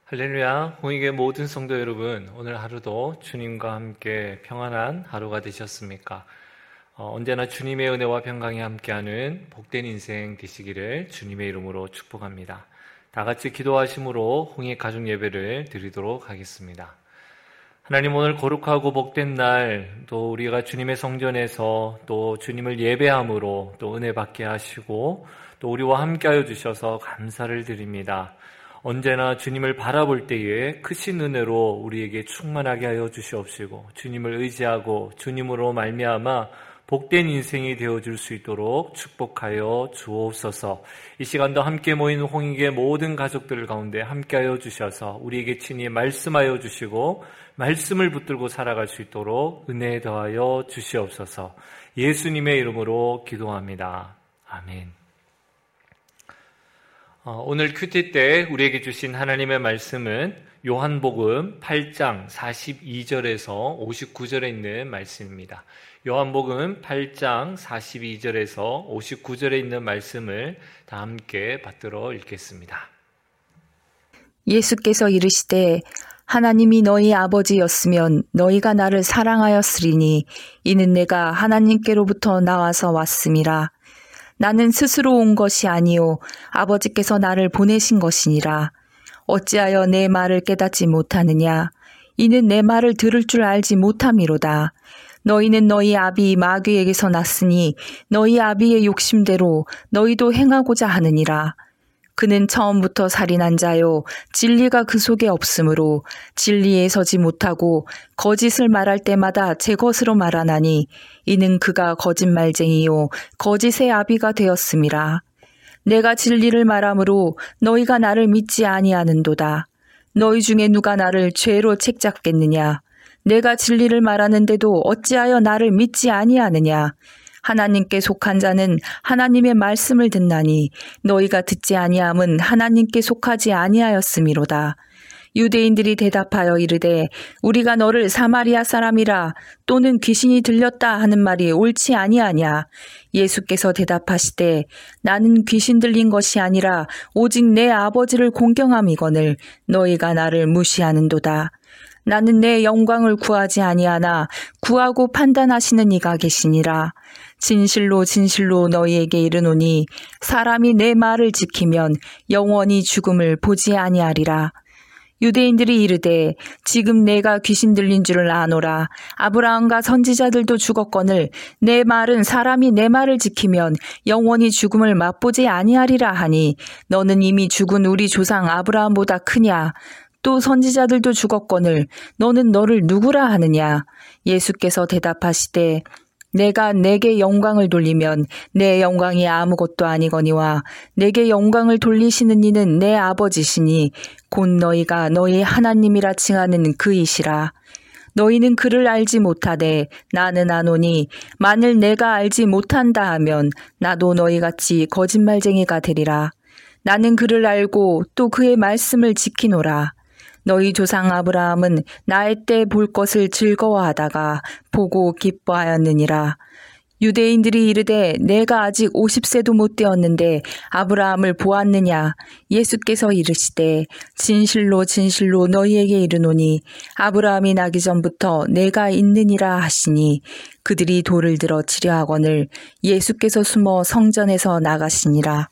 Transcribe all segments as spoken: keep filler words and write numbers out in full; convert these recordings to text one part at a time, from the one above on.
할렐루야, 홍익의 모든 성도 여러분, 오늘 하루도 주님과 함께 평안한 하루가 되셨습니까? 어, 언제나 주님의 은혜와 평강이 함께하는 복된 인생 되시기를 주님의 이름으로 축복합니다. 다 같이 기도하심으로 홍익 가족 예배를 드리도록 하겠습니다. 하나님, 오늘 거룩하고 복된 날, 또 우리가 주님의 성전에서 또 주님을 예배함으로 또 은혜 받게 하시고 또 우리와 함께하여 주셔서 감사를 드립니다. 언제나 주님을 바라볼 때에 크신 은혜로 우리에게 충만하게 하여 주시옵시고 주님을 의지하고 주님으로 말미암아 복된 인생이 되어줄 수 있도록 축복하여 주옵소서. 이 시간도 함께 모인 홍익의 모든 가족들 가운데 함께하여 주셔서 우리에게 친히 말씀하여 주시고 말씀을 붙들고 살아갈 수 있도록 은혜 더하여 주시옵소서. 예수님의 이름으로 기도합니다. 아멘. 오늘 큐티 때 우리에게 주신 하나님의 말씀은 요한복음 팔 장 사십이 절에서 오십구 절에 있는 말씀입니다. 요한복음 팔 장 사십이 절에서 오십구 절에 있는 말씀을 다 함께 받들어 읽겠습니다. 예수께서 이르시되 하나님이 너희 아버지였으면 너희가 나를 사랑하였으리니 이는 내가 하나님께로부터 나와서 왔음이라. 나는 스스로 온 것이 아니요 아버지께서 나를 보내신 것이니라. 어찌하여 내 말을 깨닫지 못하느냐? 이는 내 말을 들을 줄 알지 못함이로다. 너희는 너희 아비 마귀에게서 났으니 너희 아비의 욕심대로 너희도 행하고자 하느니라. 그는 처음부터 살인한 자요 진리가 그 속에 없으므로 진리에 서지 못하고 거짓을 말할 때마다 제 것으로 말하나니 이는 그가 거짓말쟁이요 거짓의 아비가 되었음이라. 내가 진리를 말하므로 너희가 나를 믿지 아니하는도다. 너희 중에 누가 나를 죄로 책잡겠느냐? 내가 진리를 말하는데도 어찌하여 나를 믿지 아니하느냐? 하나님께 속한 자는 하나님의 말씀을 듣나니 너희가 듣지 아니함은 하나님께 속하지 아니하였음이로다. 유대인들이 대답하여 이르되 우리가 너를 사마리아 사람이라 또는 귀신이 들렸다 하는 말이 옳지 아니하냐? 예수께서 대답하시되 나는 귀신 들린 것이 아니라 오직 내 아버지를 공경함이거늘 너희가 나를 무시하는도다. 나는 내 영광을 구하지 아니하나 구하고 판단하시는 이가 계시니라. 진실로 진실로 너희에게 이르노니 사람이 내 말을 지키면 영원히 죽음을 보지 아니하리라. 유대인들이 이르되 지금 내가 귀신 들린 줄을 아노라. 아브라함과 선지자들도 죽었거늘 내 말은 사람이 내 말을 지키면 영원히 죽음을 맛보지 아니하리라 하니 너는 이미 죽은 우리 조상 아브라함보다 크냐? 또 선지자들도 죽었거늘 너는 너를 누구라 하느냐? 예수께서 대답하시되 내가 내게 영광을 돌리면 내 영광이 아무것도 아니거니와 내게 영광을 돌리시는 이는 내 아버지시니 곧 너희가 너희 하나님이라 칭하는 그이시라. 너희는 그를 알지 못하되 나는 아노니 만일 내가 알지 못한다 하면 나도 너희같이 거짓말쟁이가 되리라. 나는 그를 알고 또 그의 말씀을 지키노라. 너희 조상 아브라함은 나의 때 볼 것을 즐거워하다가 보고 기뻐하였느니라. 유대인들이 이르되 내가 아직 오십 세도 못 되었는데 아브라함을 보았느냐? 예수께서 이르시되 진실로 진실로 너희에게 이르노니 아브라함이 나기 전부터 내가 있느니라 하시니 그들이 돌을 들어 치려 하거늘 예수께서 숨어 성전에서 나가시니라.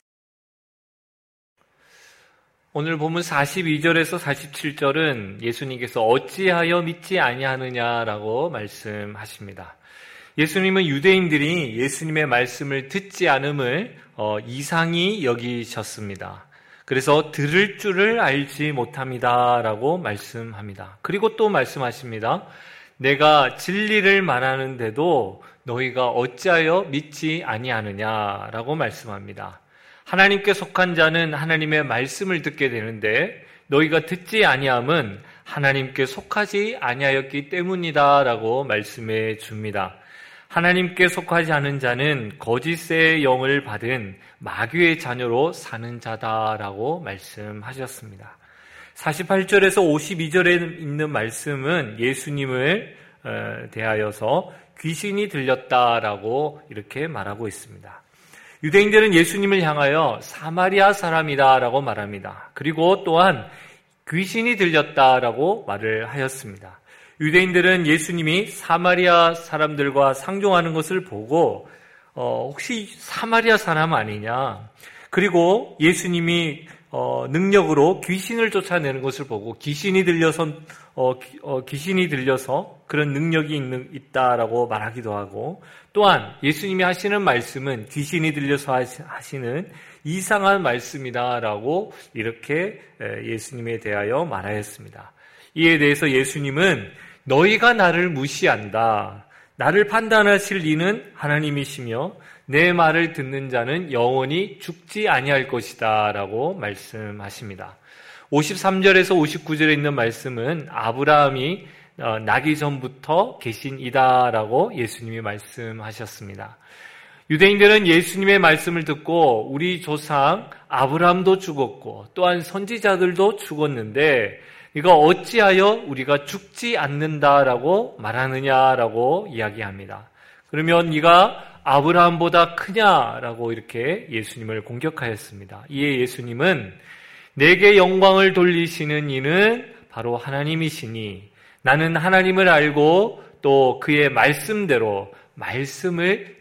오늘 본문 사십이 절에서 사십칠 절은 예수님께서 어찌하여 믿지 아니하느냐라고 말씀하십니다. 예수님은 유대인들이 예수님의 말씀을 듣지 않음을 어, 이상히 여기셨습니다. 그래서 들을 줄을 알지 못합니다라고 말씀합니다. 그리고 또 말씀하십니다. 내가 진리를 말하는데도 너희가 어찌하여 믿지 아니하느냐라고 말씀합니다. 하나님께 속한 자는 하나님의 말씀을 듣게 되는데 너희가 듣지 아니함은 하나님께 속하지 아니하였기 때문이다라고 말씀해 줍니다. 하나님께 속하지 않은 자는 거짓의 영을 받은 마귀의 자녀로 사는 자다라고 말씀하셨습니다. 사십팔 절에서 오십이 절에 있는 말씀은 예수님을 대하여서 귀신이 들렸다라고 이렇게 말하고 있습니다. 유대인들은 예수님을 향하여 사마리아 사람이다라고 말합니다. 그리고 또한 귀신이 들렸다라고 말을 하였습니다. 유대인들은 예수님이 사마리아 사람들과 상종하는 것을 보고 어, 혹시 사마리아 사람 아니냐, 그리고 예수님이 어, 능력으로 귀신을 쫓아내는 것을 보고 귀신이 들려서 어, 어, 귀신이 들려서 그런 능력이 있는, 있다라고 말하기도 하고, 또한 예수님이 하시는 말씀은 귀신이 들려서 하시는 이상한 말씀이다라고 이렇게 예수님에 대하여 말하였습니다. 이에 대해서 예수님은 너희가 나를 무시한다. 나를 판단하실 이는 하나님이시며 내 말을 듣는 자는 영원히 죽지 아니할 것이다 라고 말씀하십니다. 오십삼 절에서 오십구 절에 있는 말씀은 아브라함이 나기 전부터 계신 이다 라고 예수님이 말씀하셨습니다. 유대인들은 예수님의 말씀을 듣고 우리 조상 아브라함도 죽었고 또한 선지자들도 죽었는데 이거 어찌하여 우리가 죽지 않는다라고 말하느냐라고 이야기합니다. 그러면 네가 아브라함보다 크냐라고 이렇게 예수님을 공격하였습니다. 이에 예수님은 내게 영광을 돌리시는 이는 바로 하나님이시니 나는 하나님을 알고 또 그의 말씀대로 말씀을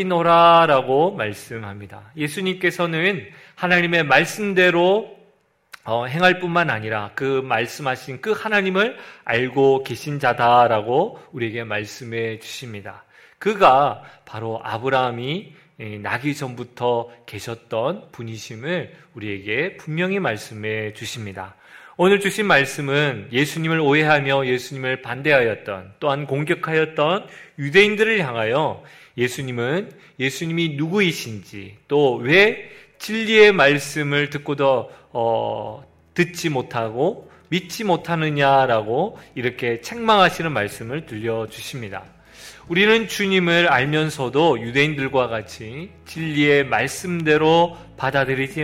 지키노라라고 말씀합니다. 예수님께서는 하나님의 말씀대로 어, 행할 뿐만 아니라 그 말씀하신 그 하나님을 알고 계신 자다라고 우리에게 말씀해 주십니다. 그가 바로 아브라함이 나기 전부터 계셨던 분이심을 우리에게 분명히 말씀해 주십니다. 오늘 주신 말씀은 예수님을 오해하며 예수님을 반대하였던, 또한 공격하였던 유대인들을 향하여 예수님은 예수님이 누구이신지, 또 왜 진리의 말씀을 듣고도 어, 듣지 못하고 믿지 못하느냐라고 이렇게 책망하시는 말씀을 들려주십니다. 우리는 주님을 알면서도 유대인들과 같이 진리의 말씀대로 받아들이지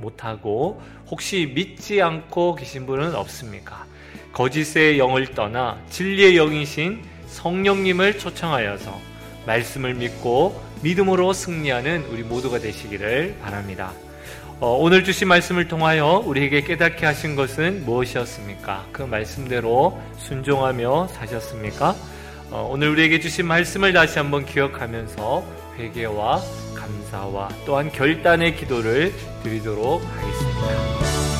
못하고 혹시 믿지 않고 계신 분은 없습니까? 거짓의 영을 떠나 진리의 영이신 성령님을 초청하여서 말씀을 믿고 믿음으로 승리하는 우리 모두가 되시기를 바랍니다. 어, 오늘 주신 말씀을 통하여 우리에게 깨닫게 하신 것은 무엇이었습니까? 그 말씀대로 순종하며 사셨습니까? 어, 오늘 우리에게 주신 말씀을 다시 한번 기억하면서 회개와 감사와 또한 결단의 기도를 드리도록 하겠습니다.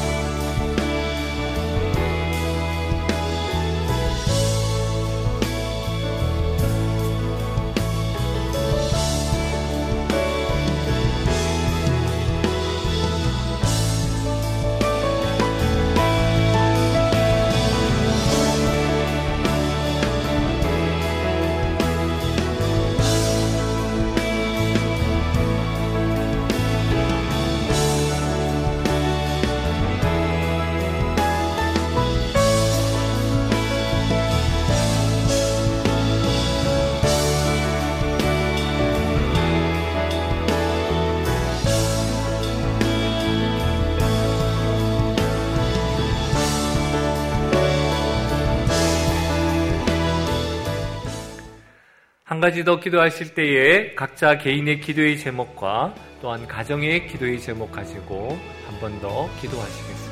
한 가지 더 기도하실 때에 각자 개인의 기도의 제목과 또한 가정의 기도의 제목 가지고 한 번 더 기도하시겠습니다.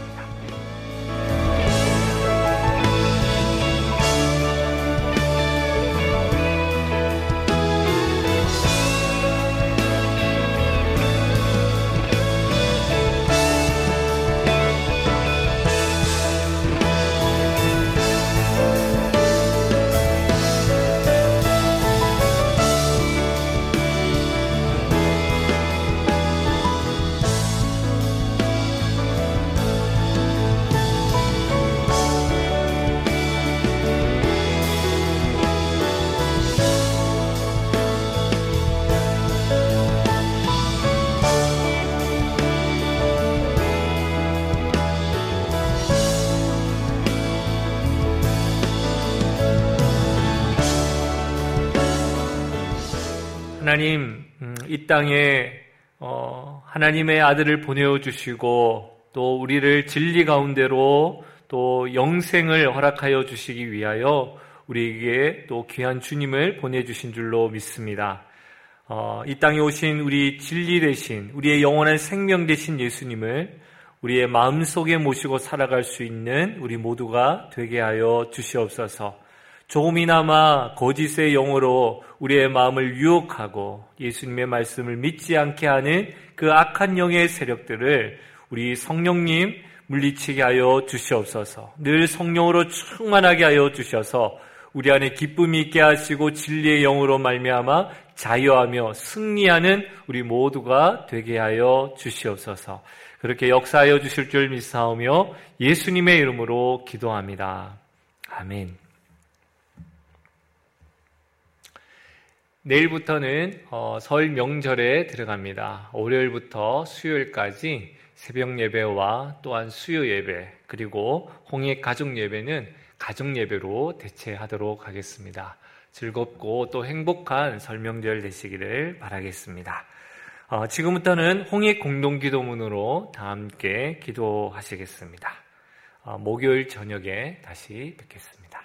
하나님, 이 땅에 하나님의 아들을 보내주시고 또 우리를 진리 가운데로 또 영생을 허락하여 주시기 위하여 우리에게 또 귀한 주님을 보내주신 줄로 믿습니다. 이 땅에 오신 우리 진리 되신, 우리의 영원한 생명 되신 예수님을 우리의 마음속에 모시고 살아갈 수 있는 우리 모두가 되게 하여 주시옵소서. 조금이나마 거짓의 영으로 우리의 마음을 유혹하고 예수님의 말씀을 믿지 않게 하는 그 악한 영의 세력들을 우리 성령님 물리치게 하여 주시옵소서. 늘 성령으로 충만하게 하여 주셔서 우리 안에 기쁨이 있게 하시고 진리의 영으로 말미암아 자유하며 승리하는 우리 모두가 되게 하여 주시옵소서. 그렇게 역사하여 주실 줄 믿사오며 예수님의 이름으로 기도합니다. 아멘. 내일부터는 어, 설 명절에 들어갑니다. 월요일부터 수요일까지 새벽 예배와 또한 수요 예배 그리고 홍익 가족 예배는 가족 예배로 대체하도록 하겠습니다. 즐겁고 또 행복한 설 명절 되시기를 바라겠습니다. 어, 지금부터는 홍익 공동기도문으로 다 함께 기도하시겠습니다. 어, 목요일 저녁에 다시 뵙겠습니다.